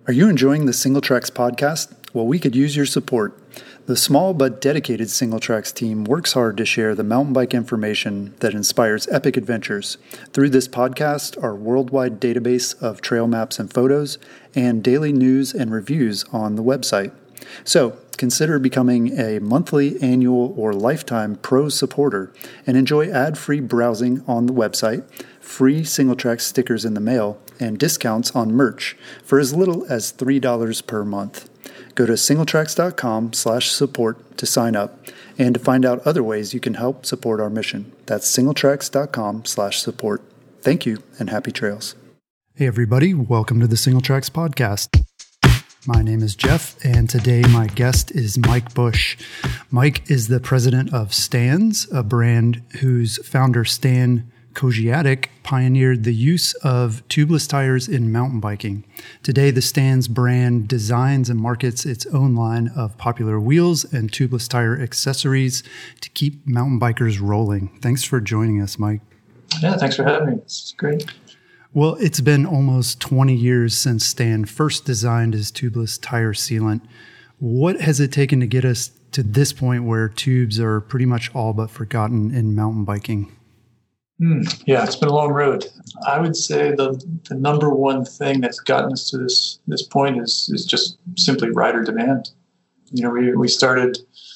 Are you enjoying the Singletracks podcast? Well, we could use your support. The small but dedicated Singletracks team works hard to share the mountain bike information that inspires epic adventures through this podcast, our worldwide database of trail maps and photos, and daily news and reviews on the website. So, consider becoming a monthly, annual, or lifetime pro supporter and enjoy ad-free browsing on the website, free Singletracks stickers in the mail, and discounts on merch for as little as $3 per month. Go to singletracks.com/support to sign up and to find out other ways you can help support our mission. That's singletracks.com/support. Thank you and happy trails. Hey everybody, welcome to the Singletracks podcast. My name is Jeff, and today my guest is Mike Bush. Mike is the president of Stans, a brand whose founder Stan Koziatek pioneered the use of tubeless tires in mountain biking. Today, the Stans brand designs and markets its own line of popular wheels and tubeless tire accessories to keep mountain bikers rolling. Thanks for joining us, Mike. Yeah, thanks for having me. It's great. Well, it's been almost 20 years since Stan first designed his tubeless tire sealant. What has it taken to get us to this point where tubes are pretty much all but forgotten in mountain biking? Yeah, it's been a long road. I would say the number one thing that's gotten us to this point is just simply rider demand. You know, we started,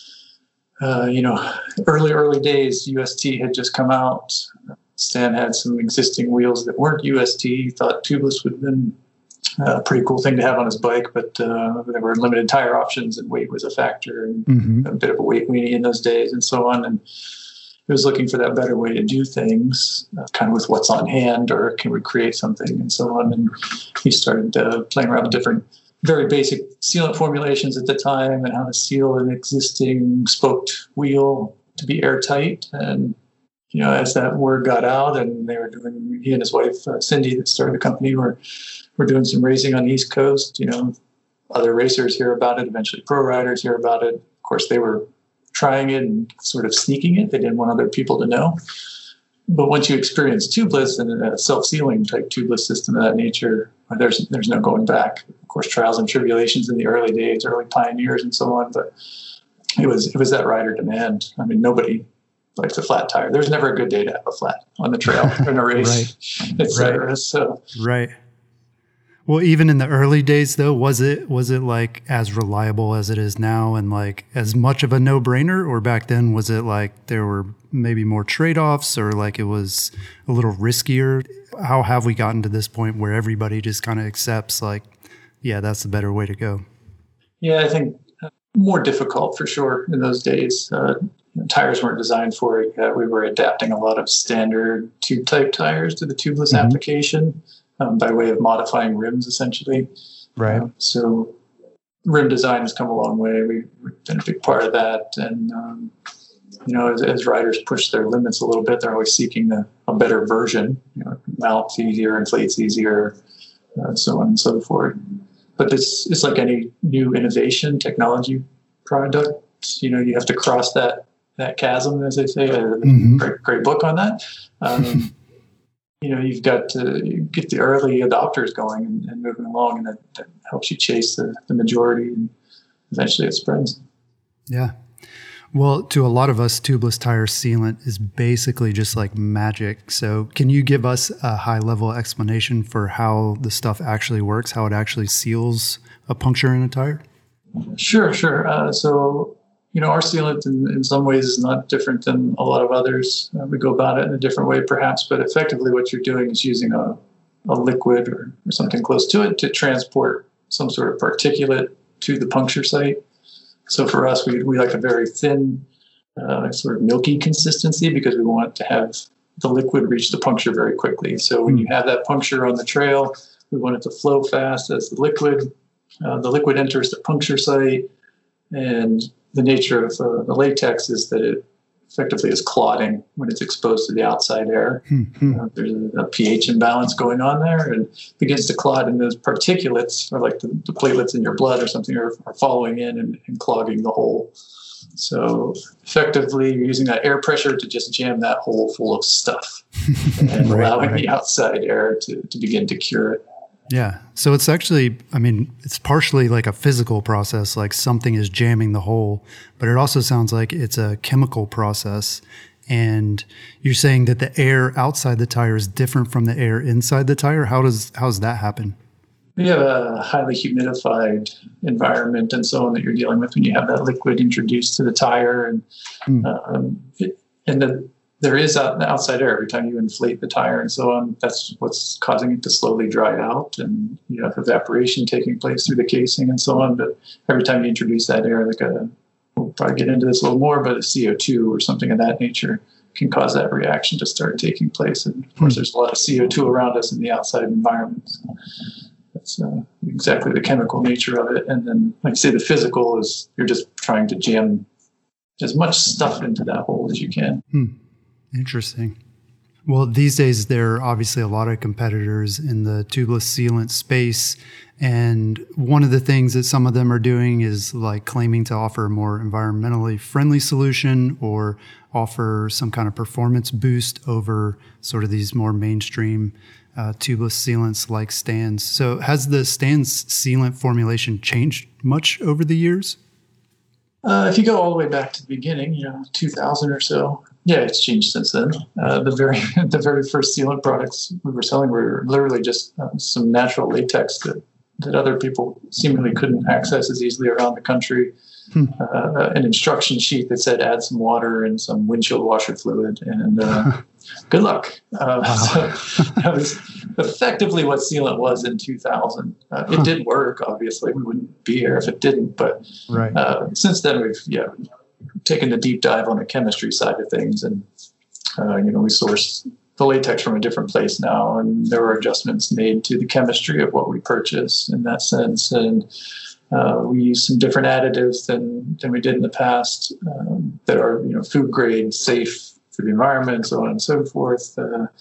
early days. UST had just come out. Stan had some existing wheels that weren't UST. He thought tubeless would have been a pretty cool thing to have on his bike, but there were limited tire options and weight was a factor, and a bit of a weight weenie in those days and so on. And he was looking for that better way to do things, kind of with what's on hand, or can we create something and so on. And he started playing around with different, very basic sealant formulations at the time and how to seal an existing spoked wheel to be airtight. And, you know, as that word got out and they were doing, he and his wife, Cindy, that started the company, were doing some racing on the East Coast. You know, other racers hear about it, eventually pro riders hear about it. Of course, they were trying it and sort of sneaking it. They didn't want other people to know. But once you experience tubeless and a self-sealing type tubeless system of that nature, there's no going back. Of course, trials and tribulations in the early days, early pioneers and so on, but it was that rider demand. I mean, nobody likes a flat tire. There's never a good day to have a flat on the trail in a race, et cetera. Right. So, right. Well, even in the early days, though, was it like as reliable as it is now and like as much of a no-brainer? Or back then, was it like there were maybe more trade-offs or like it was a little riskier? How have we gotten to this point where everybody just kind of accepts like, yeah, that's the better way to go? Yeah, I think more difficult for sure in those days. Tires weren't designed for it. We were adapting a lot of standard tube-type tires to the tubeless application. By way of modifying rims, essentially. Right. So rim design has come a long way. We've been a big part of that. And, as riders push their limits a little bit, they're always seeking a better version. You know, mounts easier, inflates easier, so on and so forth. But it's like any new innovation, technology product. You know, you have to cross that chasm, as they say. Great book on that. You've got to get the early adopters going and moving along, and that helps you chase the majority, and eventually it spreads. Yeah. Well, to a lot of us, tubeless tire sealant is basically just like magic. So can you give us a high-level explanation for how the stuff actually works, how it actually seals a puncture in a tire? Sure. So, our sealant in some ways is not different than a lot of others. We go about it in a different way, perhaps, but effectively what you're doing is using a liquid or something close to it to transport some sort of particulate to the puncture site. So for us, we like a very thin, sort of milky consistency because we want to have the liquid reach the puncture very quickly. So when you have that puncture on the trail, we want it to flow fast as the liquid enters the puncture site, and the nature of the latex is that it effectively is clotting when it's exposed to the outside air. There's a pH imbalance going on there and begins to clot, and those particulates, or like the platelets in your blood or something, are following in and clogging the hole. So effectively, you're using that air pressure to just jam that hole full of stuff and allowing the outside air to begin to cure it. Yeah. So it's actually, I mean, it's partially like a physical process, like something is jamming the hole, but it also sounds like it's a chemical process. And you're saying that the air outside the tire is different from the air inside the tire. How's that happen? We have a highly humidified environment and so on that you're dealing with when you have that liquid introduced to the tire. And there is outside air every time you inflate the tire and so on. That's what's causing it to slowly dry out, and you have evaporation taking place through the casing and so on. But every time you introduce that air, we'll probably get into this a little more, but a CO2 or something of that nature can cause that reaction to start taking place. And of course, there's a lot of CO2 around us in the outside environment. So that's exactly the chemical nature of it. And then, like I say, the physical is you're just trying to jam as much stuff into that hole as you can. Interesting. Well, these days, there are obviously a lot of competitors in the tubeless sealant space. And one of the things that some of them are doing is like claiming to offer a more environmentally friendly solution or offer some kind of performance boost over sort of these more mainstream tubeless sealants like Stan's. So has the Stan's sealant formulation changed much over the years? If you go all the way back to the beginning, 2000 or so, yeah, it's changed since then. The very first sealant products we were selling were literally just some natural latex that other people seemingly couldn't access as easily around the country. An instruction sheet that said add some water and some windshield washer fluid, and good luck. So that was effectively what sealant was in 2000. It did work, obviously. We wouldn't be here if it didn't. But since then, we've taken a deep dive on the chemistry side of things, and we source the latex from a different place now, and there were adjustments made to the chemistry of what we purchase in that sense, and we use some different additives than we did in the past that are food grade, safe for the environment, so on and so forth.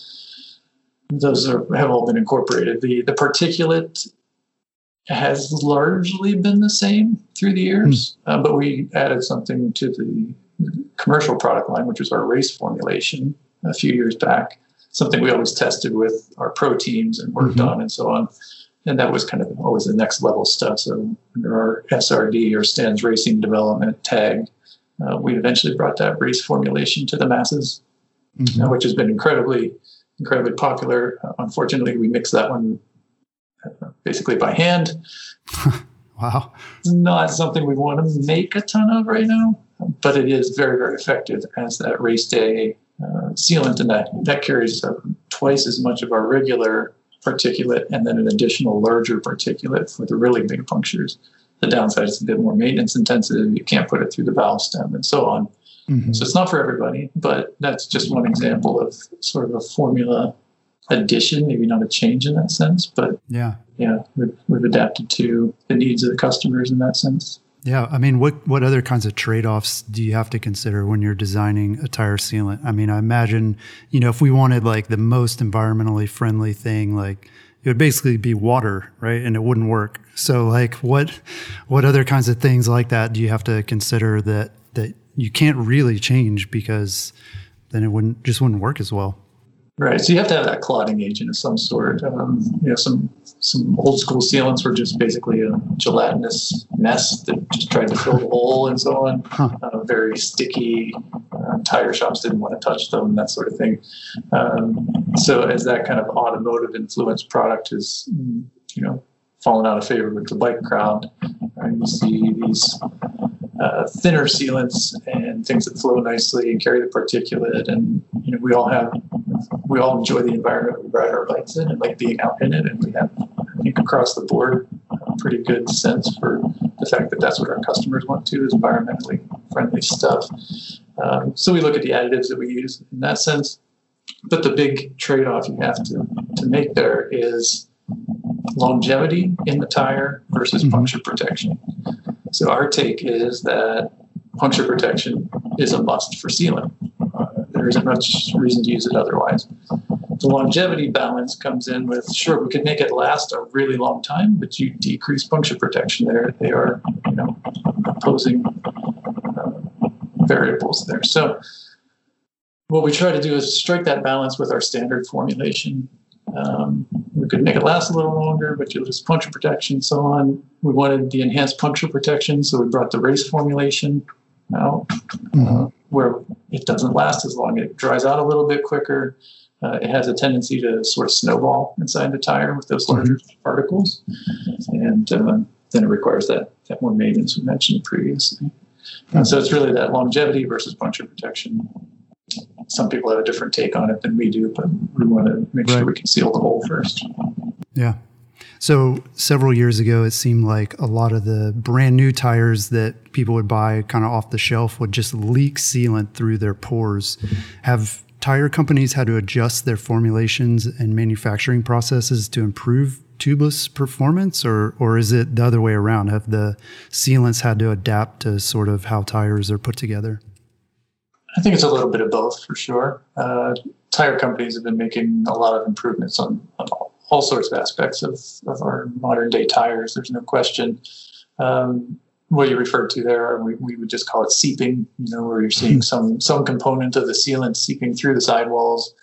Those have all been incorporated. The particulate has largely been the same through the years, but we added something to the commercial product line, which was our race formulation a few years back, something we always tested with our pro teams and worked on and so on. And that was kind of always the next level stuff. So under our SRD, or Stan's Racing Development tag, we eventually brought that race formulation to the masses, which has been incredibly popular. Unfortunately, we mix that one basically by hand. Wow. It's not something we want to make a ton of right now, but it is very, very effective as that race day sealant, and that carries twice as much of our regular particulate and then an additional larger particulate for the really big punctures. The downside is a bit more maintenance intensive. You can't put it through the valve stem and so on. So it's not for everybody, but that's just one example of sort of a formula addition, maybe not a change in that sense, but we've adapted to the needs of the customers in that sense. Yeah. I mean, what other kinds of trade-offs do you have to consider when you're designing a tire sealant? I mean, I imagine, if we wanted like the most environmentally friendly thing, like it would basically be water, right? And it wouldn't work. So like what other kinds of things like that do you have to consider that you can't really change, because then it wouldn't work as well? Right. So you have to have that clotting agent of some sort. Some old school sealants were just basically a gelatinous mess that just tried to fill the hole and so on. Very sticky. Tire shops didn't want to touch them, that sort of thing. So as that kind of automotive influenced product is, fallen out of favor with the bike crowd, you see these thinner sealants and things that flow nicely and carry the particulate, and we all enjoy the environment we ride our bikes in and like being out in it, and we have, I think, across the board a pretty good sense for the fact that that's what our customers want too, is environmentally friendly stuff. So we look at the additives that we use in that sense, but the big trade-off you have to make there is longevity in the tire versus puncture protection. So our take is that puncture protection is a must for sealant. There isn't much reason to use it otherwise. The longevity balance comes in with, sure, we could make it last a really long time, but you decrease puncture protection there. They are, opposing variables there. So what we try to do is strike that balance with our standard formulation. We could make it last a little longer, but you'll just puncture protection and so on. We wanted the enhanced puncture protection, so we brought the race formulation out, where it doesn't last as long. It dries out a little bit quicker. It has a tendency to sort of snowball inside the tire with those larger particles, and then it requires that more maintenance we mentioned previously. So it's really that longevity versus puncture protection. Some people have a different take on it than we do, but we want to make sure we can seal the hole first. Yeah. So several years ago, it seemed like a lot of the brand new tires that people would buy kind of off the shelf would just leak sealant through their pores. Have tire companies had to adjust their formulations and manufacturing processes to improve tubeless performance, or is it the other way around? Have the sealants had to adapt to sort of how tires are put together? I think it's a little bit of both, for sure. Tire companies have been making a lot of improvements on all sorts of aspects of our modern day tires. There's no question. What you referred to there, we would just call it seeping, where you're seeing some component of the sealant seeping through the sidewalls.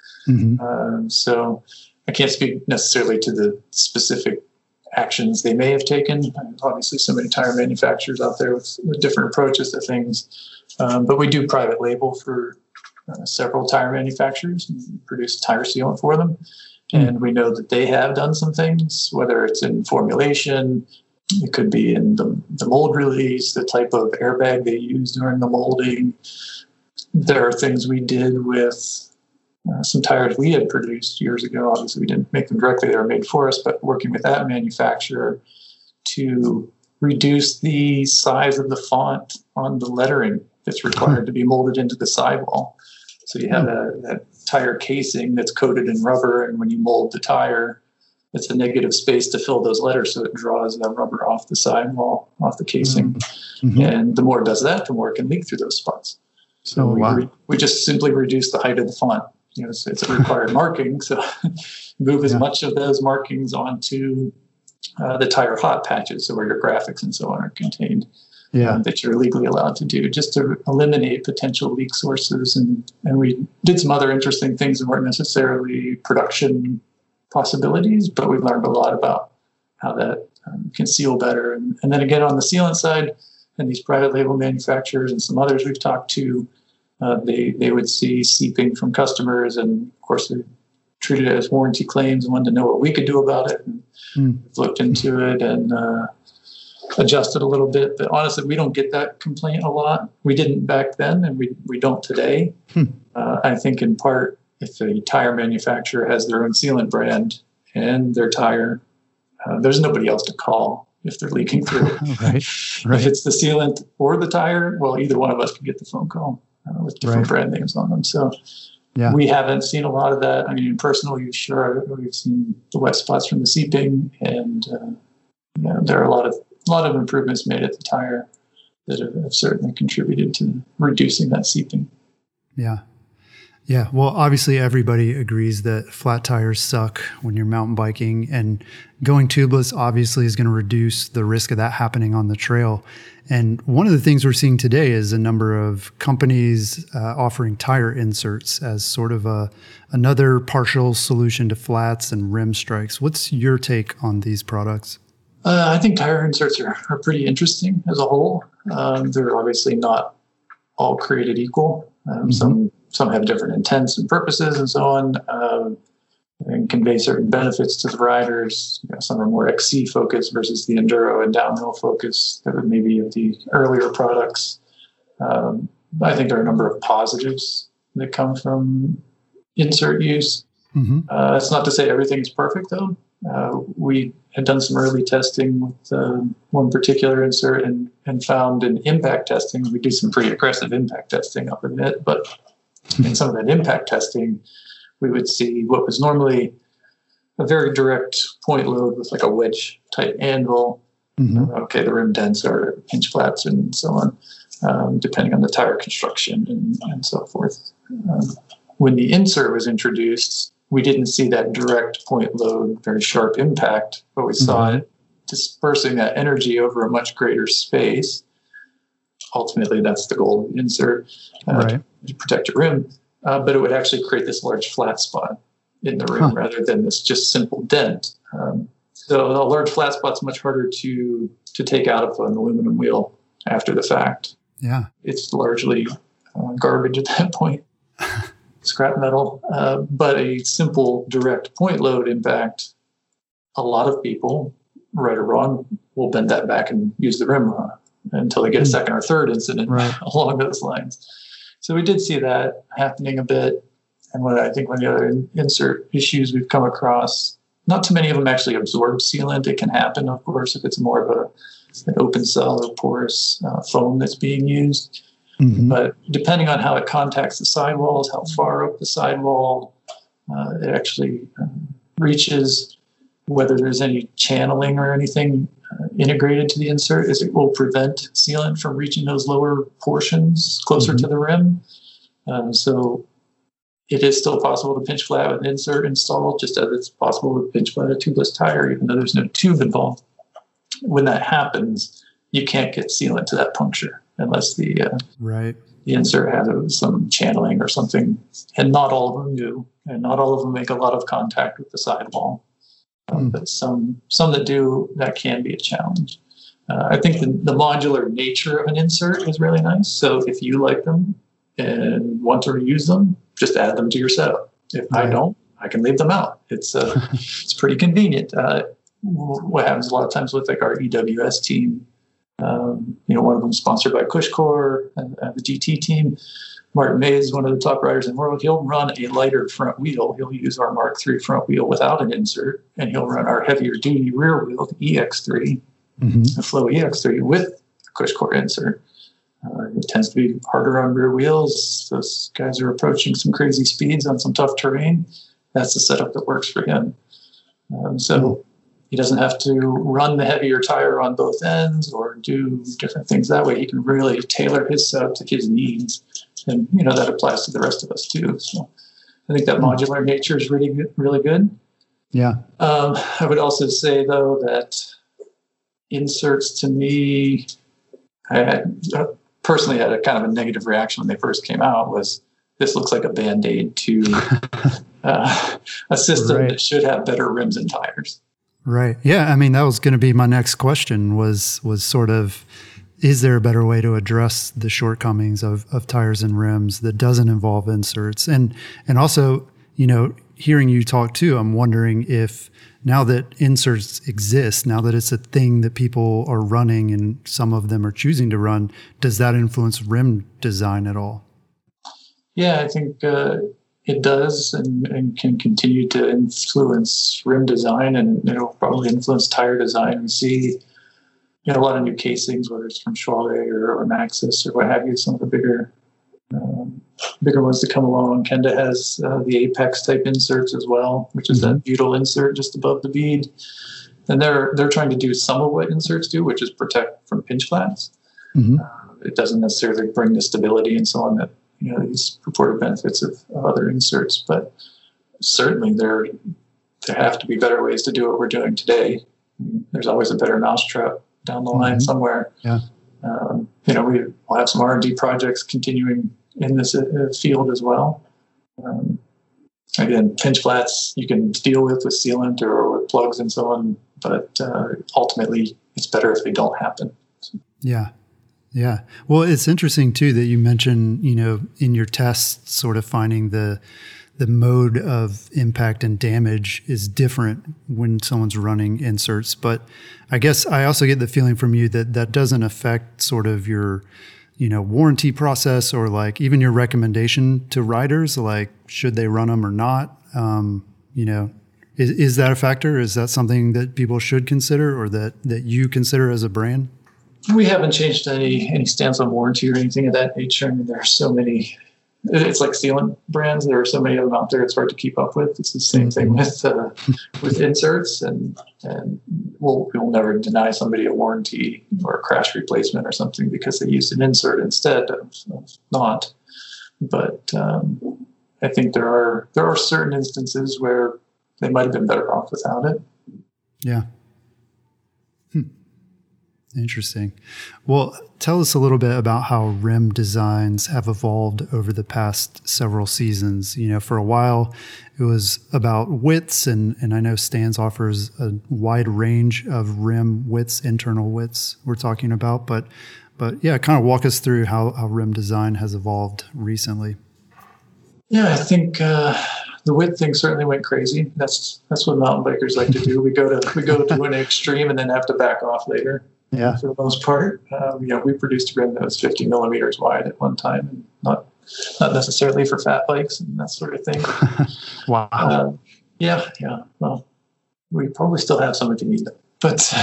So I can't speak necessarily to the specific actions they may have taken. Obviously, so many tire manufacturers out there with different approaches to things. But we do private label for several tire manufacturers and produce tire sealant for them. And we know that they have done some things, whether it's in formulation, it could be in the mold release, the type of airbag they use during the molding. There are things we did with some tires we had produced years ago. Obviously, we didn't make them directly. They were made for us, but working with that manufacturer to reduce the size of the font on the lettering that's required to be molded into the sidewall. So you have that tire casing that's coated in rubber, and when you mold the tire, it's a negative space to fill those letters, so it draws the rubber off the sidewall, off the casing. And the more it does that, the more it can leak through those spots. So we just simply reduce the height of the font. It's a required marking, so move as much of those markings onto the tire hot patches, so where your graphics and so on are contained. That you're legally allowed to do, just to eliminate potential leak sources. And we did some other interesting things that weren't necessarily production possibilities, but we've learned a lot about how that can seal better. And then again, on the sealant side, and these private label manufacturers and some others we've talked to, they would see seeping from customers, and of course they treated it as warranty claims and wanted to know what we could do about it. And we've looked into it and adjusted a little bit, but honestly, we don't get that complaint a lot. We didn't back then, and we don't today. I think in part, if a tire manufacturer has their own sealant brand and their tire, there's nobody else to call if they're leaking through. Right. If it's the sealant or the tire, well, either one of us can get the phone call with different brand names on them. So we haven't seen a lot of that. I mean, in personal use, sure, we've seen the wet spots from the seeping, and there are a lot of improvements made at the tire that have certainly contributed to reducing that seeping. Yeah. Well, obviously everybody agrees that flat tires suck when you're mountain biking, and going tubeless obviously is going to reduce the risk of that happening on the trail. And one of the things we're seeing today is a number of companies offering tire inserts as sort of another partial solution to flats and rim strikes. What's your take on these products? I think tire inserts are pretty interesting as a whole. They're obviously not all created equal. Some have different intents and purposes and so on, and convey certain benefits to the riders. Some are more XC focused versus the enduro and downhill focus that would maybe of the earlier products. I think there are a number of positives that come from insert use. That's not to say everything's perfect, though. We had done some early testing with one particular insert and found in impact testing, we do some pretty aggressive impact testing, I'll admit, but in some of that impact testing, we would see what was normally a very direct point load with like a wedge type anvil. The rim dents are pinch flats and so on, depending on the tire construction and so forth. When the insert was introduced, we didn't see that direct point load, very sharp impact, but we saw it dispersing that energy over a much greater space. Ultimately, that's the goal of the insert, to protect your rim. But it would actually create this large flat spot. in the rim rather than this just simple dent. So a large flat spot's much harder to take out of an aluminum wheel after the fact. Yeah. It's largely garbage at that point, scrap metal. But a simple direct point load impact, a lot of people, right or wrong, will bend that back and use the rim until they get a second or third incident along those lines. So we did see that happening a bit. And one of the other insert issues we've come across, not too many of them actually absorb sealant. It can happen, of course, if it's more of an open cell or porous foam that's being used. Mm-hmm. But depending on how it contacts the sidewalls, how far up the sidewall it actually reaches, whether there's any channeling or anything integrated to the insert, is it will prevent sealant from reaching those lower portions closer to the rim. So it is still possible to pinch flat with an insert installed, just as it's possible to pinch flat a tubeless tire, even though there's no tube involved. When that happens, you can't get sealant to that puncture unless the insert has some channeling or something. And not all of them do, and not all of them make a lot of contact with the sidewall. But some that do, that can be a challenge. I think the modular nature of an insert is really nice. So if you like them and want to reuse them, just add them to your setup. If I don't, I can leave them out. It's it's pretty convenient. What happens a lot of times with like our EWS team, one of them sponsored by Cushcore and the GT team. Martin Mays, one of the top riders in the world, he'll run a lighter front wheel. He'll use our Mark III front wheel without an insert, and he'll run our heavier duty rear wheel, the EX3, the Flow EX3, with a Cushcore insert. It tends to be harder on rear wheels. Those guys are approaching some crazy speeds on some tough terrain. That's the setup that works for him. So he doesn't have to run the heavier tire on both ends or do different things that way. He can really tailor his setup to his needs. And, that applies to the rest of us too. So I think that modular nature is really good. Yeah. I would also say, though, that inserts to me, I personally had a kind of a negative reaction when they first came out, was this looks like a Band-Aid to a system that should have better rims and tires. Right. Yeah. I mean, that was going to be my next question was sort of, is there a better way to address the shortcomings of tires and rims that doesn't involve inserts? And also, hearing you talk too, I'm wondering if now that inserts exist, now that it's a thing that people are running and some of them are choosing to run, does that influence rim design at all? Yeah, I think it does and can continue to influence rim design, and it'll probably influence tire design. We see a lot of new casings, whether it's from Schwalbe or Maxxis or what have you, some of the bigger ones that come along. Kenda has the Apex type inserts as well, which is that butyl insert just above the bead. And they're trying to do some of what inserts do, which is protect from pinch flats. It doesn't necessarily bring the stability and so on that these purported benefits of other inserts, but certainly there have to be better ways to do what we're doing today. There's always a better mousetrap down the line somewhere. Yeah. We'll have some R&D projects continuing in this field as well. Again, pinch flats you can deal with sealant or with plugs and so on, but ultimately it's better if they don't happen. Yeah. Yeah. Well, it's interesting too that you mentioned, in your tests, sort of finding the mode of impact and damage is different when someone's running inserts. But I guess I also get the feeling from you that doesn't affect sort of your, warranty process or like even your recommendation to riders, like should they run them or not? Is that a factor? Is that something that people should consider or that you consider as a brand? We haven't changed any stance on warranty or anything of that nature. I mean, there are so many. It's like sealant brands. There are so many of them out there. It's hard to keep up with. It's the same thing with inserts, and we'll never deny somebody a warranty or a crash replacement or something because they used an insert instead of not. But I think there are certain instances where they might have been better off without it. Yeah. Interesting. Well, tell us a little bit about how rim designs have evolved over the past several seasons. For a while, it was about widths, and I know Stans offers a wide range of rim widths, internal widths we're talking about. But yeah, kind of walk us through how rim design has evolved recently. Yeah, I think the width thing certainly went crazy. That's what mountain bikers like to do. We go to an extreme and then have to back off later. Yeah, for the most part, we produced a rim that was 50 millimeters wide at one time, and not necessarily for fat bikes and that sort of thing. Wow. Yeah. Well, we probably still have some if you need them, but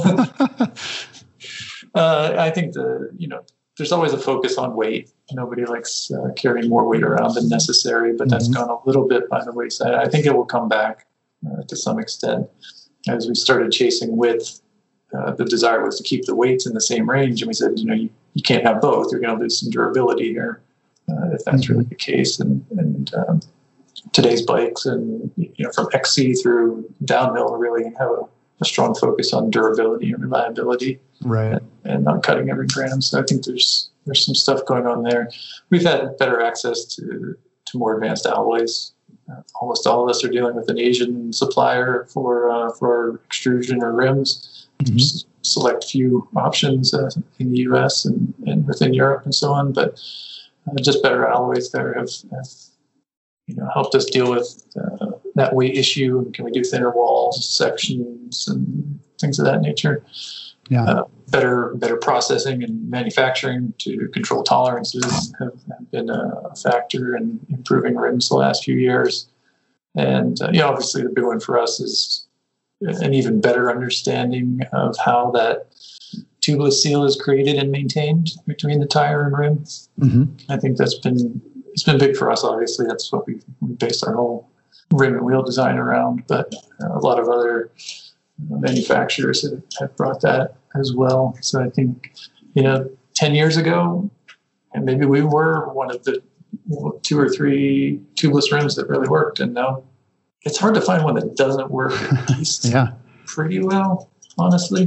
I think there's always a focus on weight. Nobody likes carrying more weight around than necessary, but that's gone a little bit by the wayside. I think it will come back to some extent as we started chasing width. The desire was to keep the weights in the same range, and we said, you can't have both. You're going to lose some durability here if that's really the case. And today's bikes, and from XC through downhill, really have a strong focus on durability and reliability, right? And not cutting every gram. So I think there's some stuff going on there. We've had better access to more advanced alloys. Almost all of us are dealing with an Asian supplier for extrusion or rims. Select few options in the U.S. and within Europe and so on, but just better alloys there have helped us deal with that weight issue. And can we do thinner walls, sections, and things of that nature? Yeah. Better processing and manufacturing to control tolerances have been a factor in improving rims the last few years. And obviously the big one for us is an even better understanding of how that tubeless seal is created and maintained between the tire and rim. Mm-hmm. I think it's been big for us. Obviously, that's what we based our whole rim and wheel design around. But a lot of other manufacturers have brought that as well. So I think 10 years ago, and maybe we were one of the 2 or 3 tubeless rims that really worked, and now it's hard to find one that doesn't work at least pretty well, honestly.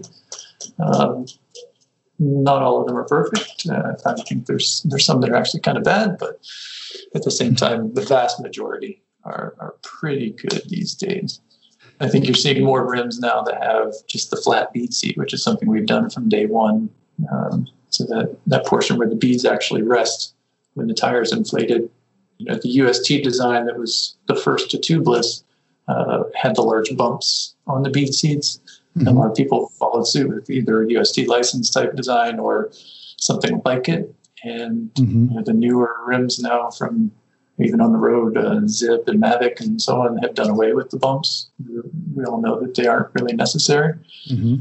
Not all of them are perfect. I think there's some that are actually kind of bad, but at the same time, the vast majority are pretty good these days. I think you're seeing more rims now that have just the flat bead seat, which is something we've done from day one. So that portion where the beads actually rest when the tire is inflated. The UST design that was the first to tubeless had the large bumps on the bead seats. Mm-hmm. And a lot of people followed suit with either a UST license type design or something like it. And the newer rims now from even on the road, Zip and Mavic and so on have done away with the bumps. We all know that they aren't really necessary. Mm-hmm.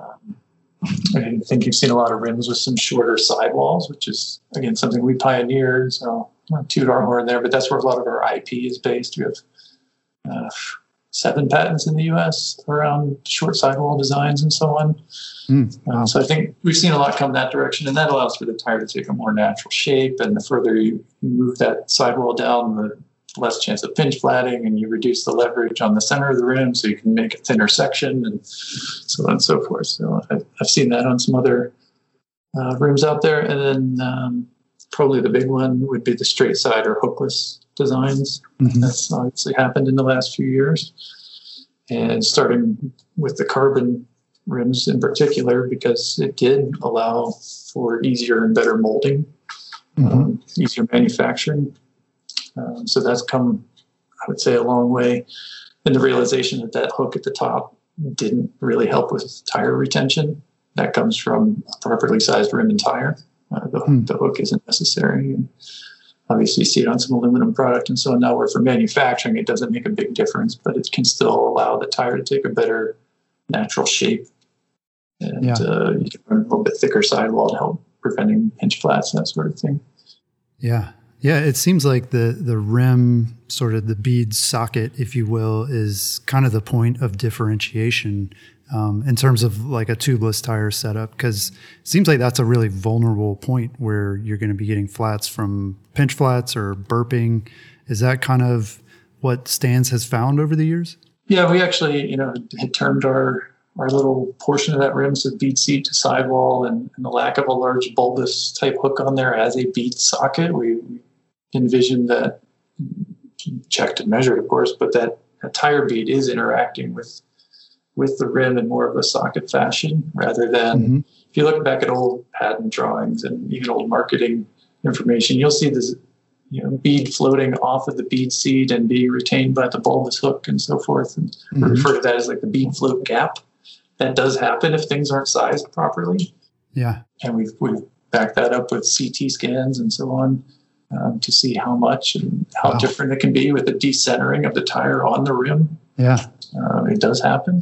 I think you've seen a lot of rims with some shorter sidewalls, which is, again, something we pioneered. So I won't toot our horn there, but that's where a lot of our IP is based. We have 7 patents in the U.S. around short sidewall designs and so on. Wow. So I think we've seen a lot come that direction, and that allows for the tire to take a more natural shape. And the further you move that sidewall down, the less chance of pinch flatting, and you reduce the leverage on the center of the rim so you can make a thinner section and so on and so forth. So I've seen that on some other rims out there. And then probably the big one would be the straight side or hookless designs. Mm-hmm. That's obviously happened in the last few years. And starting with the carbon rims in particular, because it did allow for easier and better molding, easier manufacturing. So that's come, I would say, a long way. And the realization that hook at the top didn't really help with tire retention. That comes from a properly sized rim and tire. The hook isn't necessary. And obviously, you see it on some aluminum product and so on. Now, where for manufacturing, it doesn't make a big difference, but it can still allow the tire to take a better natural shape. And you can run a little bit thicker sidewall to help preventing pinch flats, that sort of thing. Yeah. Yeah, it seems like the rim, sort of the bead socket, if you will, is kind of the point of differentiation in terms of like a tubeless tire setup, because it seems like that's a really vulnerable point where you're going to be getting flats from pinch flats or burping. Is that kind of what Stans has found over the years? Yeah, we actually, had termed our our little portion of that rim, so bead seat to sidewall, and the lack of a large bulbous type hook on there as a bead socket, we envisioned that, checked and measured, of course, but that a tire bead is interacting with the rim in more of a socket fashion rather than, if you look back at old patent drawings and even old marketing information, you'll see this bead floating off of the bead seat and being retained by the bulbous hook and so forth. And we refer to that as like the bead float gap. That does happen if things aren't sized properly. Yeah. And we've backed that up with CT scans and so on to see how much and how different it can be with the decentering of the tire on the rim. Yeah. It does happen.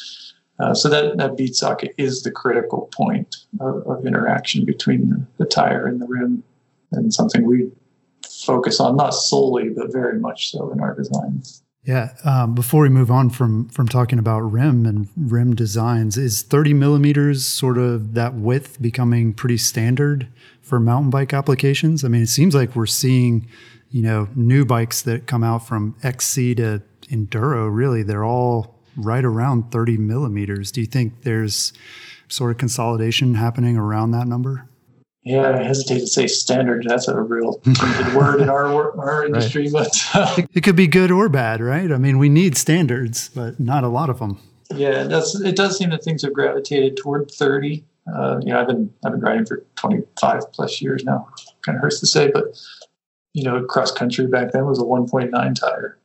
So that bead socket is the critical point of interaction between the tire and the rim, and something we focus on, not solely, but very much so in our design. Yeah. Before we move on from talking about rim and rim designs, is 30 millimeters sort of that width becoming pretty standard for mountain bike applications? I mean, it seems like we're seeing, new bikes that come out from XC to Enduro, really, they're all right around 30 millimeters. Do you think there's sort of consolidation happening around that number? Yeah, I hesitate to say standard. That's a real word in our industry, right. But it could be good or bad, right? I mean, we need standards, but not a lot of them. Yeah, it does seem that things have gravitated toward 30. I've been riding for 25 plus years now. Kind of hurts to say, but cross country back then was a 1.9 tire,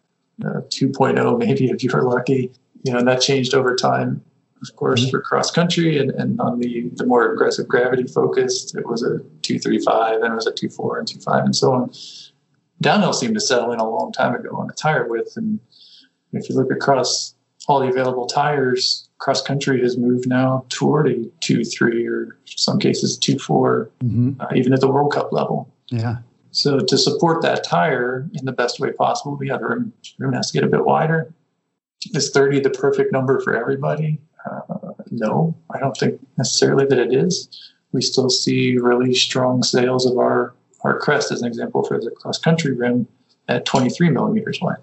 2.0 maybe if you were lucky. And that changed over time. Of course, for cross country and on the more aggressive gravity focused, it was a 2.35, then it was a 2.4 and 2.5 and so on. Downhill seemed to settle in a long time ago on the tire width. And if you look across all the available tires, cross country has moved now toward a 2.3 or in some cases 2.4, even at the World Cup level. Yeah. So to support that tire in the best way possible, the rim has to get a bit wider. Is 30 the perfect number for everybody? No, I don't think necessarily that it is. We still see really strong sales of our crest, as an example, for the cross-country rim at 23 millimeters wide.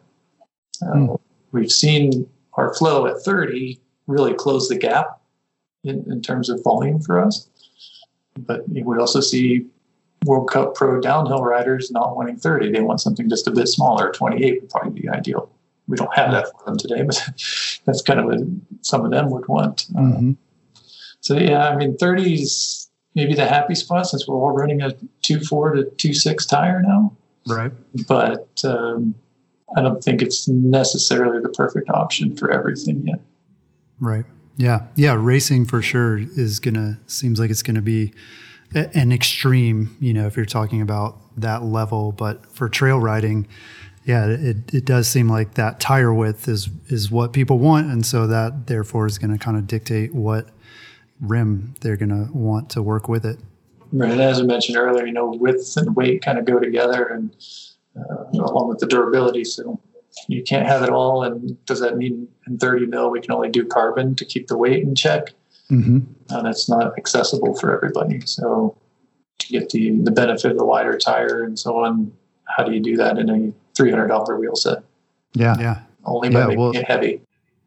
We've seen our flow at 30 really close the gap in terms of volume for us. But we also see World Cup Pro downhill riders not wanting 30. They want something just a bit smaller. 28 would probably be ideal. We don't have that for them today, but that's kind of what some of them would want. So, yeah, I mean, 30 is maybe the happy spot since we're all running a 2.4 to 2.6 tire now. Right. But I don't think it's necessarily the perfect option for everything yet. Right. Yeah. Yeah. Racing for sure seems like it's going to be an extreme, if you're talking about that level. But for trail riding, yeah, it does seem like that tire width is what people want. And so that therefore is going to kind of dictate what rim they're going to want to work with it. Right. And as I mentioned earlier, width and weight kind of go together and along with the durability. So you can't have it all. And does that mean in 30 mil, we can only do carbon to keep the weight in check? That's not accessible for everybody. So to get the benefit of the wider tire and so on, how do you do that in a $300 wheel set? Yeah. Only by making it heavy.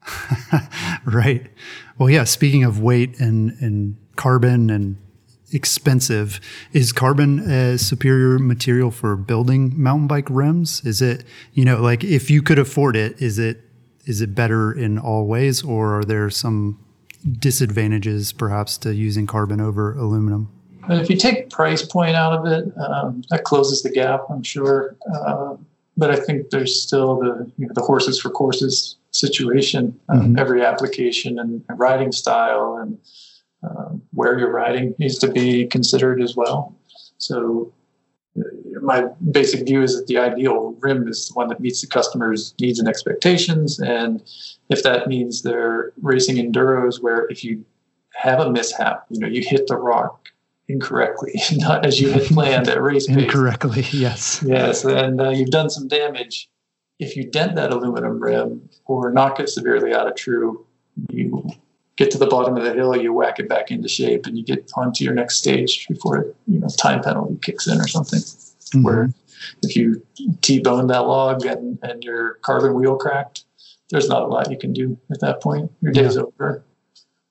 Right. Well, yeah, speaking of weight and carbon and expensive, is carbon a superior material for building mountain bike rims? Is it, like if you could afford it, is it better in all ways, or are there some disadvantages perhaps to using carbon over aluminum? If you take price point out of it, that closes the gap, I'm sure. But I think there's still the horses for courses situation. Every application and riding style and where you're riding needs to be considered as well. So my basic view is that the ideal rim is the one that meets the customer's needs and expectations. And if that means they're racing enduros where if you have a mishap, you hit the rock incorrectly, not as you had planned at race pace. Incorrectly, yes. Yes, and you've done some damage. If you dent that aluminum rim or knock it severely out of true, you get to the bottom of the hill, you whack it back into shape, and you get onto your next stage before time penalty kicks in or something. Where if you T-bone that log and your carbon wheel cracked, there's not a lot you can do at that point. Your day's over.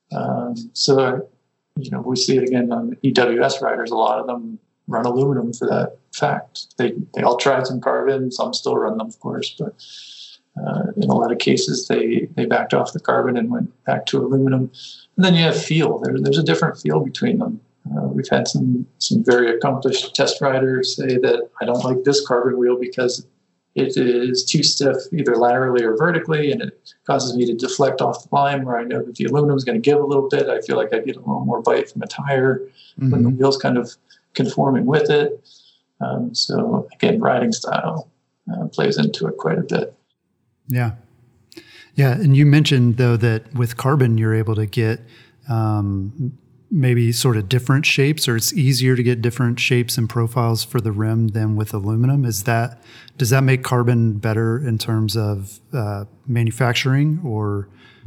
So, we see it again on EWS riders. A lot of them run aluminum for that fact. They all tried some carbon. Some still run them, of course, but in a lot of cases, they backed off the carbon and went back to aluminum. And then you have feel. There's a different feel between them. We've had some very accomplished test riders say that I don't like this carbon wheel because it is too stiff either laterally or vertically, and it causes me to deflect off the line where I know that the aluminum is going to give a little bit. I feel like I get a little more bite from a tire when the wheel's kind of conforming with it. So again, riding style plays into it quite a bit. Yeah. Yeah. And you mentioned, though, that with carbon, you're able to get maybe sort of different shapes, or it's easier to get different shapes and profiles for the rim than with aluminum. Does that make carbon better in terms of manufacturing, or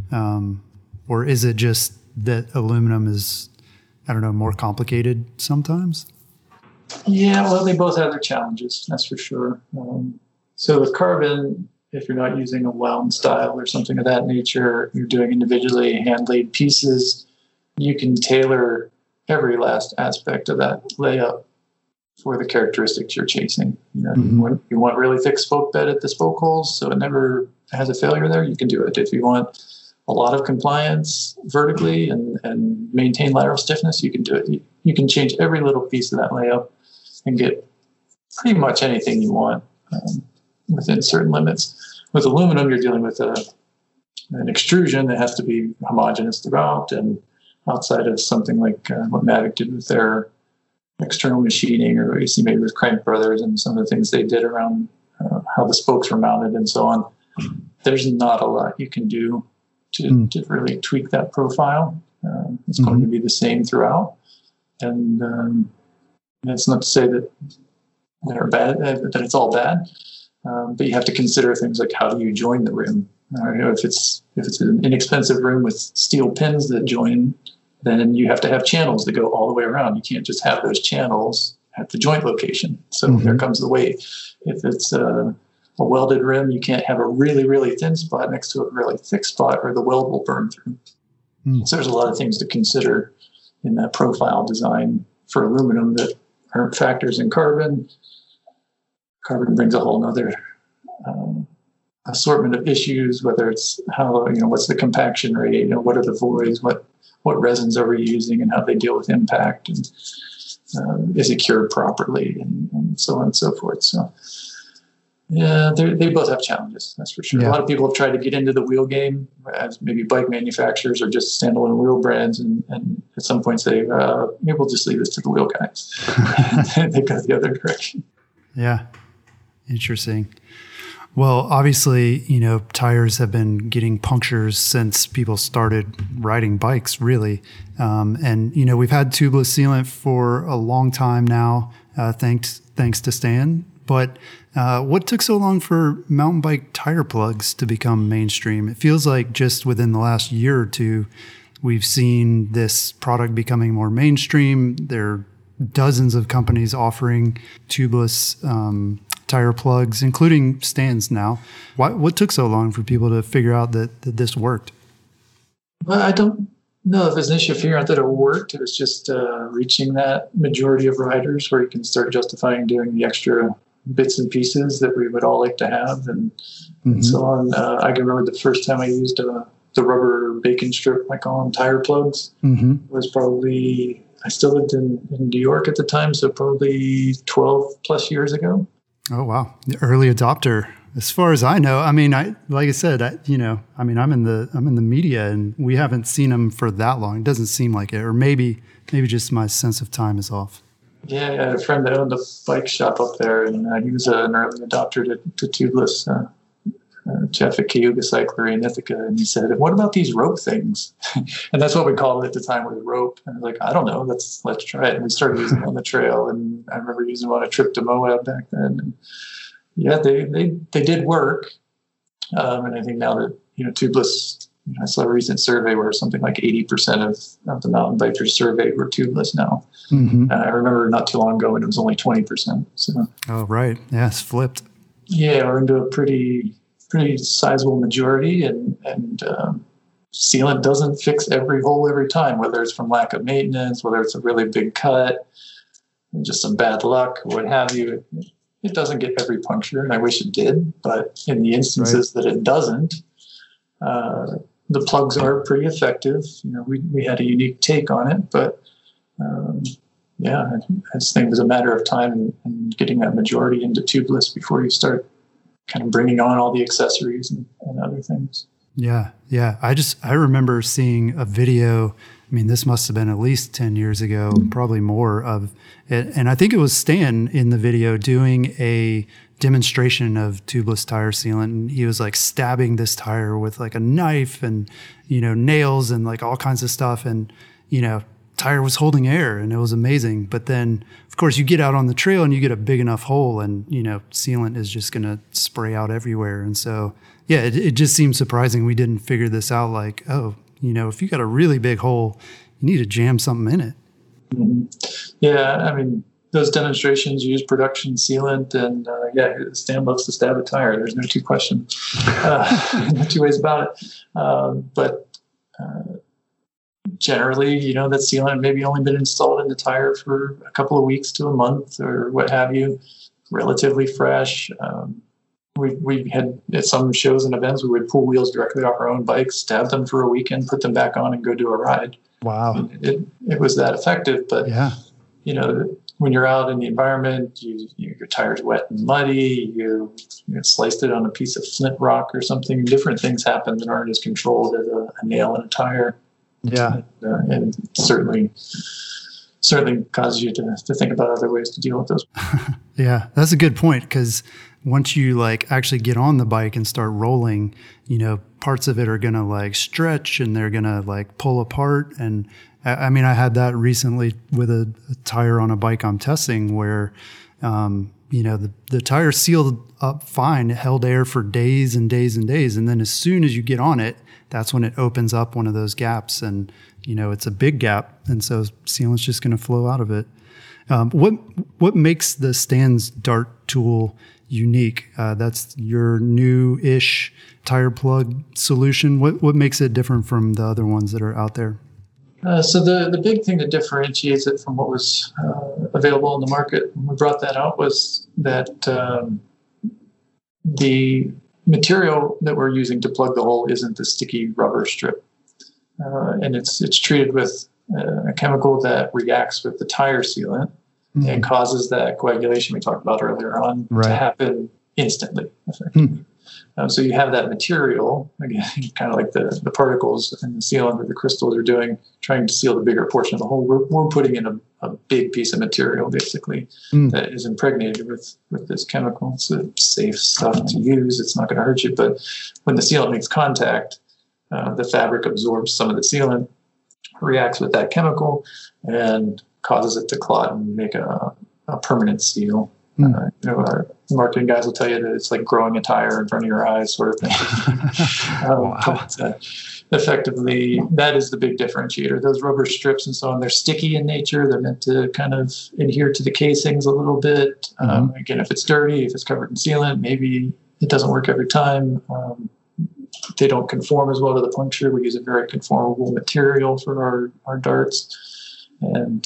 is it just that aluminum is, I don't know, more complicated sometimes? Yeah, well, they both have their challenges, that's for sure. So with carbon, if you're not using a wound style or something of that nature, you're doing individually hand-laid pieces, you can tailor every last aspect of that layup for the characteristics you're chasing. You want really thick spoke bed at the spoke holes, so it never has a failure there, you can do it. If you want a lot of compliance vertically and maintain lateral stiffness, you can do it. You can change every little piece of that layup and get pretty much anything you want within certain limits. With aluminum, you're dealing with an extrusion that has to be homogeneous throughout, and outside of something like what Mavic did with their external machining, or what you see maybe with Crank Brothers and some of the things they did around how the spokes were mounted and so on, there's not a lot you can do to really tweak that profile. It's going to be the same throughout. And it's not to say that they're bad, that it's all bad, but you have to consider things like how do you join the rim. If it's an inexpensive rim with steel pins that join, then you have to have channels that go all the way around. You can't just have those channels at the joint location. So there comes the weight. If it's a welded rim, you can't have a really, really thin spot next to a really thick spot, or the weld will burn through. So there's a lot of things to consider in that profile design for aluminum that aren't factors in carbon. Carbon brings a whole nother assortment of issues, whether it's how, what's the compaction rate, what are the voids, what resins are we using, and how they deal with impact, and is it cured properly, and so on and so forth. So yeah, they both have challenges, that's for sure. Yeah. A lot of people have tried to get into the wheel game as maybe bike manufacturers or just standalone wheel brands, and at some point say, maybe we'll just leave this to the wheel guys. They go the other direction. Yeah, interesting. Well, obviously, tires have been getting punctures since people started riding bikes, really. And we've had tubeless sealant for a long time now, thanks to Stan. But what took so long for mountain bike tire plugs to become mainstream? It feels like just within the last year or two, we've seen this product becoming more mainstream. There are dozens of companies offering tubeless tire plugs, including Stan's now. What took so long for people to figure out that this worked? Well, I don't know if it's an issue of figuring out that it worked. It was just reaching that majority of riders where you can start justifying doing the extra bits and pieces that we would all like to have, and so on. I can remember the first time I used the rubber bacon strip, I call them tire plugs, was probably, I still lived in New York at the time, so probably 12 plus years ago. Oh, wow. The early adopter. As far as I know, I'm in the media, and we haven't seen them for that long. It doesn't seem like it, or maybe just my sense of time is off. Yeah, I had a friend that owned a bike shop up there, and he was an early adopter to tubeless. Jeff at Cayuga Cyclery in Ithaca, and he said, "What about these rope things?" And that's what we called it at the time, with rope. And I was like, "I don't know. Let's try it." And we started using it on the trail, and I remember using them on a trip to Moab back then. And yeah, they did work. And I think now that tubeless, I saw a recent survey where something like 80% of the mountain bikers surveyed were tubeless now. I remember not too long ago when it was only 20%. So. Oh right, yeah, it's flipped. Yeah, we're into a pretty sizable majority, and sealant doesn't fix every hole every time, whether it's from lack of maintenance, whether it's a really big cut, just some bad luck, what have you. It doesn't get every puncture, and I wish it did. But in the instances that it doesn't, the plugs are pretty effective. We had a unique take on it, but I just think it was a matter of time and getting that majority into tubeless before you start kind of bringing on all the accessories and other things. Yeah. I remember seeing a video. I mean, this must have been at least 10 years ago, probably more of it. And I think it was Stan in the video doing a demonstration of tubeless tire sealant. And he was like stabbing this tire with like a knife and, nails and like all kinds of stuff. And, tire was holding air and it was amazing. But then of course you get out on the trail and you get a big enough hole and, sealant is just going to spray out everywhere. And so, yeah, it just seems surprising we didn't figure this out. Like, if you got a really big hole, you need to jam something in it. Mm-hmm. Yeah, I mean, those demonstrations use production sealant, and Stan loves to stab a tire. There's no two ways about it. But generally, that sealant maybe only been installed in the tire for a couple of weeks to a month or what have you, relatively fresh. We had at some shows and events, we would pull wheels directly off our own bikes, stab them for a weekend, put them back on and go do a ride. Wow. It was that effective. But, when you're out in the environment, your tire's wet and muddy, you sliced it on a piece of flint rock or something, different things happen that aren't as controlled as a nail in a tire. Yeah. And certainly causes you to think about other ways to deal with those. Yeah, that's a good point, because once you like actually get on the bike and start rolling, parts of it are going to like stretch and they're going to like pull apart. And I mean, I had that recently with a tire on a bike I'm testing where, the tire sealed up fine. It held air for days and days and days. And then as soon as you get on it, that's when it opens up one of those gaps. And, it's a big gap. And so sealant's just going to flow out of it. What makes the Stan's Dart tool unique? That's your new-ish tire plug solution. What makes it different from the other ones that are out there? So the big thing that differentiates it from what was available in the market when we brought that out was that the material that we're using to plug the hole isn't the sticky rubber strip. And it's treated with a chemical that reacts with the tire sealant and causes that coagulation we talked about earlier on to happen instantly. So you have that material, again, kind of like the particles and the sealant or the crystals are doing, trying to seal the bigger portion of the hole. We're putting in a big piece of material, basically, that is impregnated with this chemical. It's safe stuff to use. It's not going to hurt you. But when the sealant makes contact, the fabric absorbs some of the sealant, reacts with that chemical, and causes it to clot and make a permanent seal. Our marketing guys will tell you that it's like growing a tire in front of your eyes, sort of thing. But, effectively, that is the big differentiator. Those rubber strips and so on, they're sticky in nature. They're meant to kind of adhere to the casings a little bit. Again, if it's dirty, if it's covered in sealant, maybe it doesn't work every time. They don't conform as well to the puncture. We use a very conformable material for our darts. And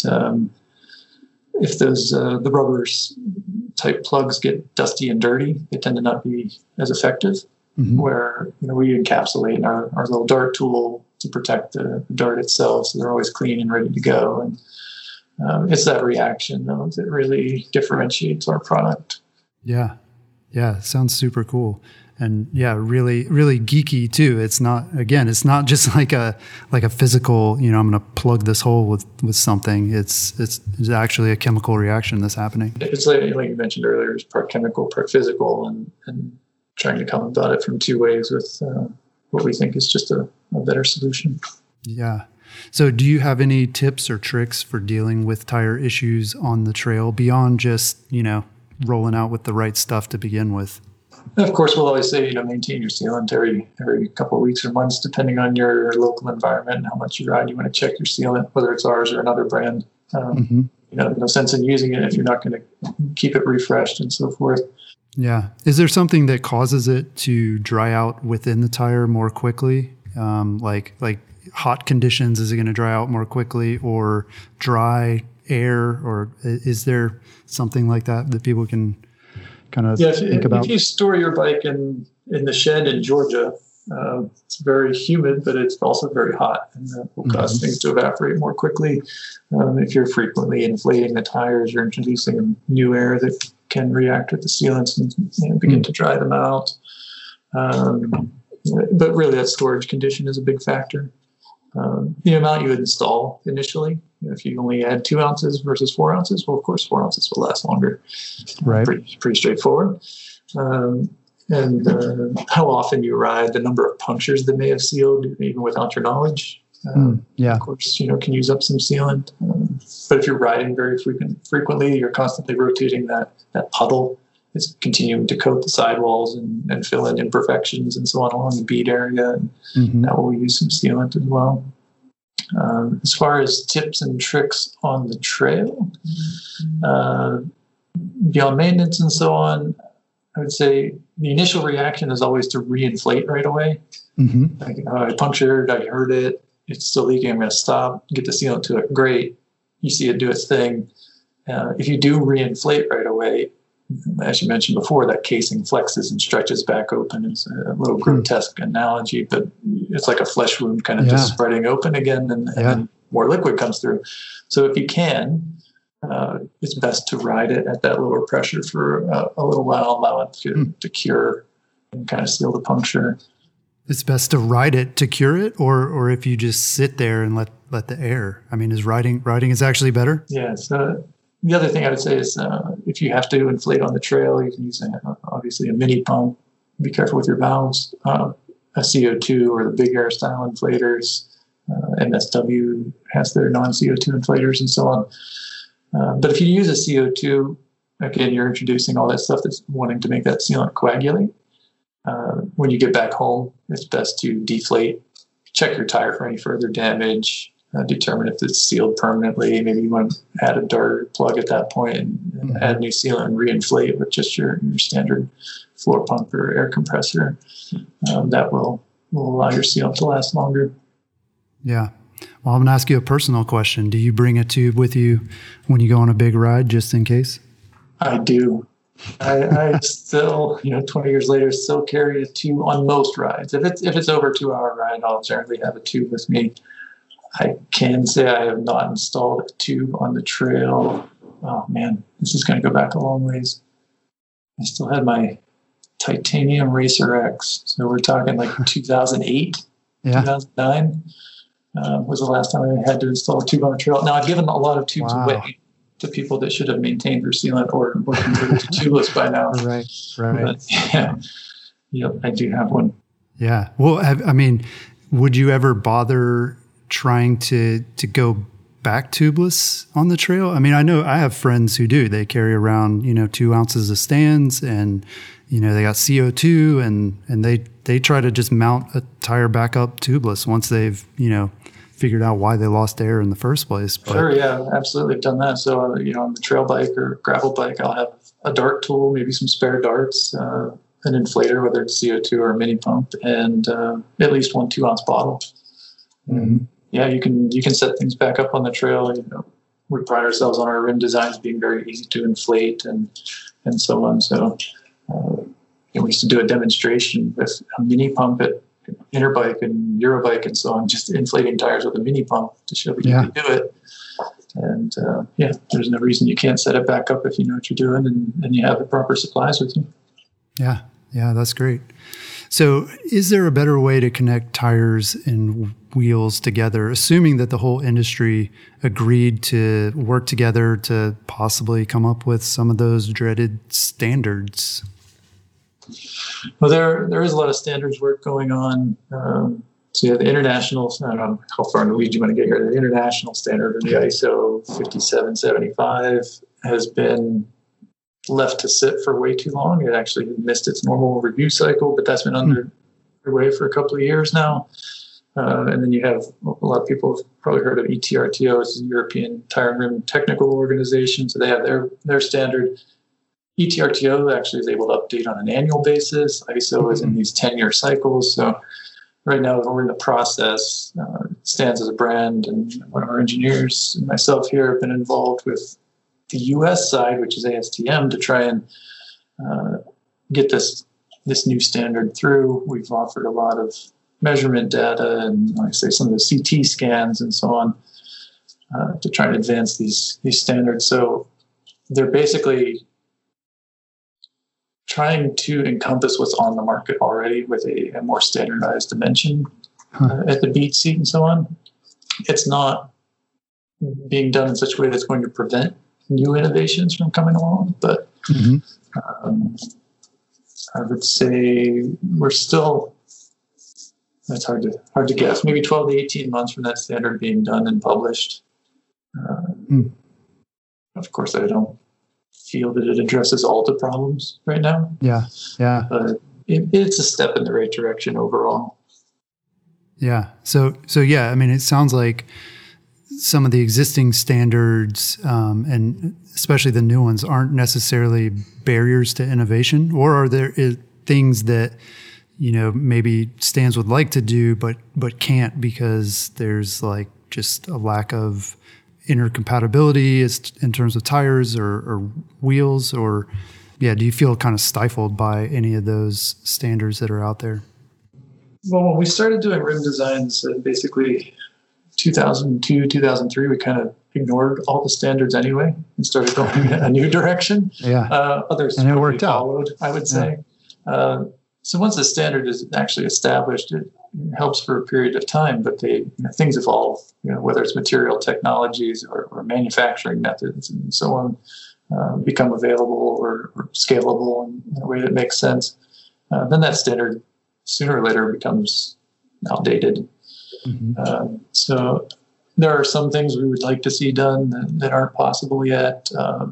if those the rubber type plugs get dusty and dirty, they tend to not be as effective. Where we encapsulate our little dart tool to protect the dart itself, so they're always clean and ready to go. And it's that reaction though that really differentiates our product. Yeah, sounds super cool. And really, really geeky too. It's not just like a physical, I'm going to plug this hole with something. It's actually a chemical reaction that's happening. It's like you mentioned earlier, it's part chemical, part physical, and trying to come about it from two ways with what we think is just a better solution. Yeah. So do you have any tips or tricks for dealing with tire issues on the trail beyond just, rolling out with the right stuff to begin with? Of course, we'll always say, maintain your sealant every couple of weeks or months, depending on your local environment and how much you ride. You want to check your sealant, whether it's ours or another brand. No sense in using it if you're not going to keep it refreshed and so forth. Yeah. Is there something that causes it to dry out within the tire more quickly? Like hot conditions, is it going to dry out more quickly, or dry air, or is there something like that people can kind of think about? If you store your bike in the shed in Georgia, it's very humid, but it's also very hot, and that will cause things to evaporate more quickly. If you're frequently inflating the tires, you're introducing new air that can react with the sealants and begin to dry them out. But really, that storage condition is a big factor. The amount you would install initially, if you only add 2 ounces versus 4 ounces, well, of course, 4 ounces will last longer. Right. Pretty straightforward. And how often you ride, the number of punctures that may have sealed, even without your knowledge. Of course, can use up some sealant. But if you're riding very frequently, you're constantly rotating that puddle. It's continuing to coat the sidewalls and fill in imperfections and so on along the bead area. And that will use some sealant as well. As far as tips and tricks on the trail, beyond maintenance and so on, I would say the initial reaction is always to reinflate right away. Like, I punctured, I heard it, it's still leaking, I'm going to stop, get the sealant to it. Great. You see it do its thing. If you do reinflate right away, as you mentioned before, that casing flexes and stretches back open. It's a little grotesque analogy, but it's like a flesh wound kind of just spreading open again, and then more liquid comes through. So if you can, it's best to ride it at that lower pressure for a little while, allow it to cure and kind of seal the puncture. It's best to ride it to cure it, or if you just sit there and let the air. I mean, is riding is actually better? Yeah. So the other thing I would say is if you have to inflate on the trail, you can use obviously a mini pump. Be careful with your valves. A CO2 or the big air style inflators. MSW has their non-CO2 inflators and so on. But if you use a CO2, again, you're introducing all that stuff that's wanting to make that sealant coagulate. When you get back home, it's best to deflate, check your tire for any further damage, determine if it's sealed permanently. Maybe you want to add a dart plug at that point and add new sealant and reinflate with just your standard floor pump or air compressor. That will allow your sealant to last longer. Yeah. Well, I'm going to ask you a personal question. Do you bring a tube with you when you go on a big ride just in case? I do. I still, 20 years later, still carry a tube on most rides. If it's over a 2-hour ride, I'll generally have a tube with me. I can say I have not installed a tube on the trail. Oh man, this is going to go back a long ways. I still had my Titanium Racer X. So we're talking like 2008, 2009 was the last time I had to install a tube on the trail. Now I've given a lot of tubes away to people that should have maintained their sealant or converted to tubeless by now. Right. But, I do have one. Yeah. Well, I mean, would you ever bother trying to go back tubeless on the trail? I mean, I know I have friends who do. They carry around, 2 ounces of stands, and, they got CO2, and they try to just mount a tire back up tubeless once they've, figured out why they lost air in the first place. But, sure, yeah, absolutely. I've done that. So, on the trail bike or gravel bike, I'll have a dart tool, maybe some spare darts, an inflator, whether it's CO2 or a mini pump, and at least 1 2-ounce bottle. Yeah, you can set things back up on the trail. We pride ourselves on our rim designs being very easy to inflate and so on. So we used to do a demonstration with a mini pump at Interbike and Eurobike and so on, just inflating tires with a mini pump to show that you can do it. And there's no reason you can't set it back up if you know what you're doing and you have the proper supplies with you. Yeah, that's great. So is there a better way to connect tires and wheels together, assuming that the whole industry agreed to work together to possibly come up with some of those dreaded standards? Well, there is a lot of standards work going on. So the international, I don't know how far in the weeds you want to get here, the international standard, or the ISO 5775, has been left to sit for way too long. It actually missed its normal review cycle, but that's been underway for a couple of years now. And then you have a lot of people have probably heard of ETRTO, it's the European Tire and Rim Technical Organization. So they have their standard. ETRTO actually is able to update on an annual basis. ISO is in these 10-year cycles. So right now we're in the process. Stands as a brand, and one of our engineers and myself here have been involved with the U.S. side, which is ASTM, to try and get this new standard through. We've offered a lot of measurement data and, like I say, some of the CT scans and so on to try and advance these standards. So they're basically trying to encompass what's on the market already with a more standardized dimension at the bead seat and so on. It's not being done in such a way that's going to prevent new innovations from coming along, but I would say we're still, that's hard to guess, maybe 12 to 18 months from that standard being done and published. Of course, I don't feel that it addresses all the problems right now. Yeah. But it's a step in the right direction overall. Yeah. So yeah, I mean, it sounds like some of the existing standards, and especially the new ones, aren't necessarily barriers to innovation, or are there things that, maybe stands would like to do, but can't because there's like just a lack of intercompatibility in terms of tires or wheels, or do you feel kind of stifled by any of those standards that are out there? Well, when we started doing rim designs, basically 2002, 2003, we kind of ignored all the standards anyway and started going in a new direction. Yeah. Others and it worked followed, out, I would say. So once the standard is actually established, it helps for a period of time, but things evolve, whether it's material technologies or manufacturing methods and so on, become available or scalable in a way that makes sense. Then that standard sooner or later becomes outdated. So there are some things we would like to see done that aren't possible yet.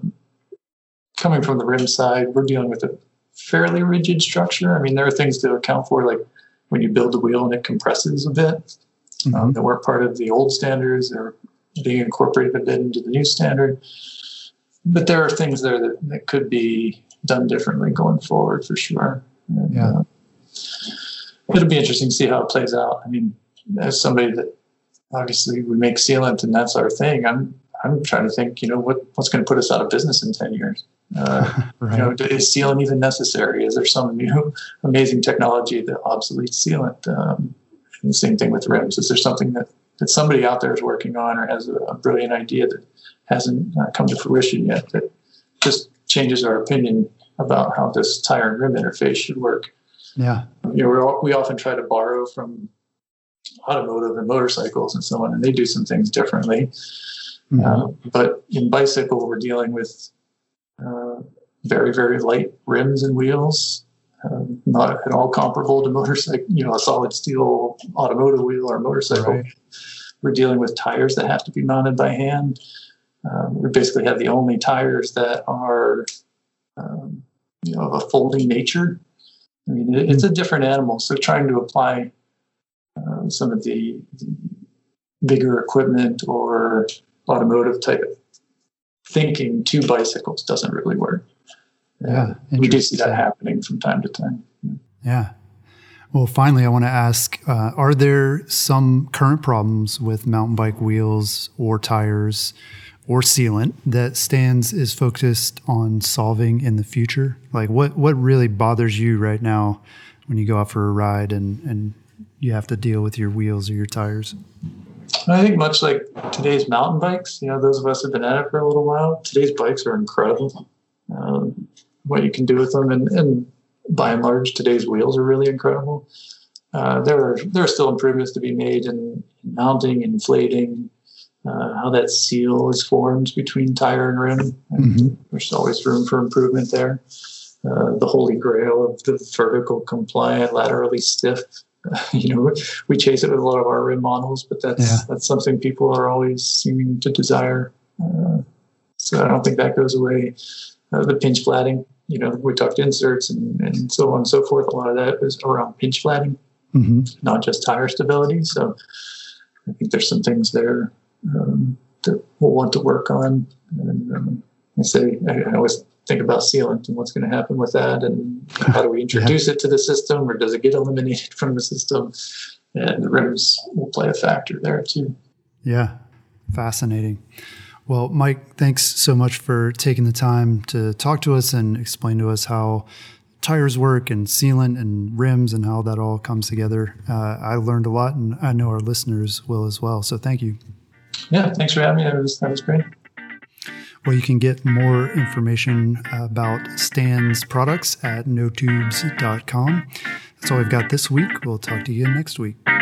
Coming from the rim side, we're dealing with a fairly rigid structure. I mean, there are things to account for, like when you build the wheel and it compresses a bit, that weren't part of the old standards. They're being incorporated a bit into the new standard. But there are things there that could be done differently going forward for sure. And, it'll be interesting to see how it plays out. I mean, as somebody that obviously we make sealant and that's our thing, I'm trying to think, what's going to put us out of business in 10 years? Right. Is sealant even necessary? Is there some new amazing technology that obsoletes sealant? And the same thing with rims. Is there something that somebody out there is working on or has a brilliant idea that hasn't come to fruition yet that just changes our opinion about how this tire and rim interface should work? Yeah. We often try to borrow from automotive and motorcycles and so on, and they do some things differently. But in bicycle, we're dealing with very, very light rims and wheels, not at all comparable to motorcycle, a solid steel automotive wheel or motorcycle. Right. We're dealing with tires that have to be mounted by hand. We basically have the only tires that are, of a folding nature. I mean, it's a different animal. So trying to apply some of the bigger equipment or automotive type of thinking to bicycles doesn't really work. We do see that happening from time to time. Yeah. Well, finally, I want to ask, are there some current problems with mountain bike wheels or tires or sealant that Stands is focused on solving in the future? Like what really bothers you right now when you go out for a ride and you have to deal with your wheels or your tires? I think much like today's mountain bikes, those of us who have been at it for a little while, today's bikes are incredible. What you can do with them, and by and large, today's wheels are really incredible. There are still improvements to be made in mounting, inflating, how that seal is formed between tire and rim. And there's always room for improvement there. The holy grail of the vertical compliant, laterally stiff. We chase it with a lot of our rim models, but that's something people are always seeming to desire. So I don't think that goes away. The pinch flatting, we talked inserts and so on and so forth. A lot of that is around pinch flatting, not just tire stability. So I think there's some things there that we'll want to work on. And I always think about sealant and what's going to happen with that, and how do we introduce it to the system, or does it get eliminated from the system? and the rims will play a factor there too. Yeah, fascinating. Well, Mike, thanks so much for taking the time to talk to us and explain to us how tires work and sealant and rims and how that all comes together. I learned a lot, and I know our listeners will as well. So thank you. Yeah, thanks for having me. That was great. Well, you can get more information about Stan's products at notubes.com. That's all I've got this week. We'll talk to you again next week.